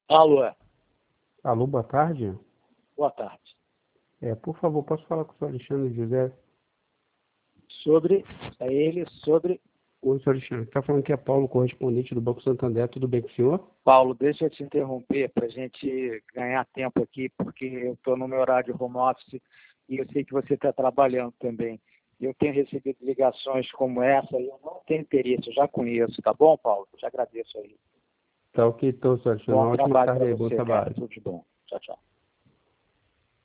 Alô, Alô, boa tarde. boa tarde. Por favor, posso falar com o senhor Alexandre José? Sobre Oi, senhor Alexandre. Está falando que é Paulo, correspondente do Banco Santander. Tudo bem com o senhor? Paulo, deixa eu te interromper para a gente ganhar tempo aqui, porque eu estou no meu horário de home office e eu sei que você está trabalhando também. Eu tenho recebido ligações como essa e eu não tenho interesse, eu já conheço, tá bom, Paulo? Te agradeço aí. Tá ok, então, senhor Alexandre. Bom Uma ótima trabalho para tarde aí, bom você, cara. trabalho. Tudo de bom. Tchau, tchau.